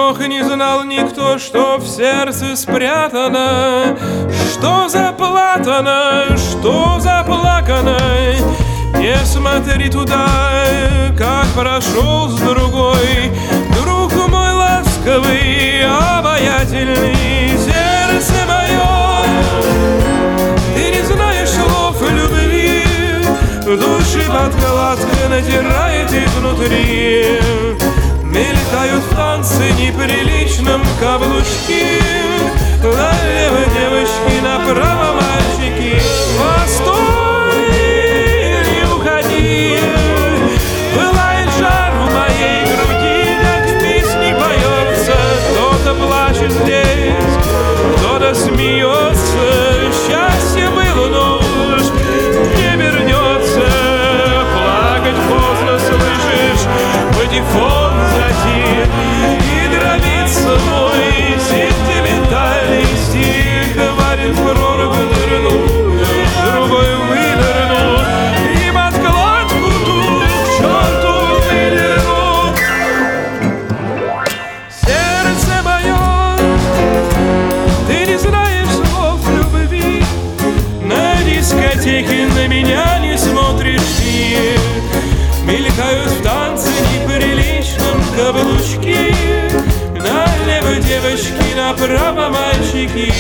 Ох, не знал никто, что в сердце спрятано, что заплатано, что заплакано. Не смотри туда, как прошел с другой друг мой ласковый, обаятельный. Сердце мое, ты не знаешь слов любви, души подкладка натирает изнутри. Мелькают в танце неприличном каблучки, налево девочки, направо мальчики. Постой, не уходи, пылает жар в моей груди, как в песне поется. Кто-то плачет здесь, кто-то смеется. Счастье было, но уж не вернется. Плакать поздно, слышишь, патефон затих, и дробится мой сентиментальный стих. Говорит, в прорубь нырнул, другой вынырнул, и подкладку ту к черту выдернул. Сердце мое, ты не знаешь слов любви, на дискотеке на меня не смотришь ты. Мелькают в танце неприличном каблучки, налево девочки, направо мальчики.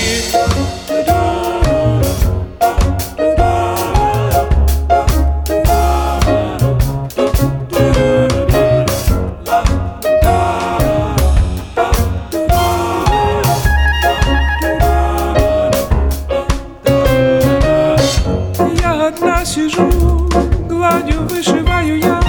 Я одна сижу, гладью вышиваю я.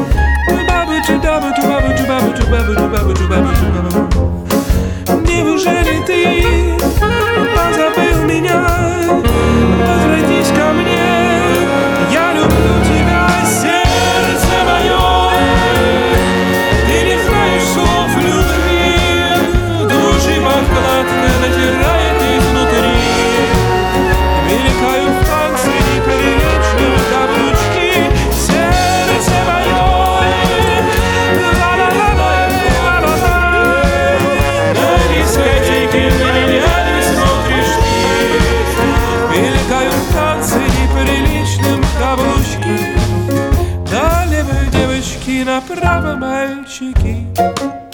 Неужели ты позабыл меня? Возвратись ко мне, я люблю тебя. Сердце мое, ты не знаешь слов любви, души подкладка натирает изнутри. Мелькают в танце неприличные каблучки. Сердце мое, на дискотеке на меня не смотришь ты. Мелькают в танце неприличным каблучки, налево девочки, направо мальчики.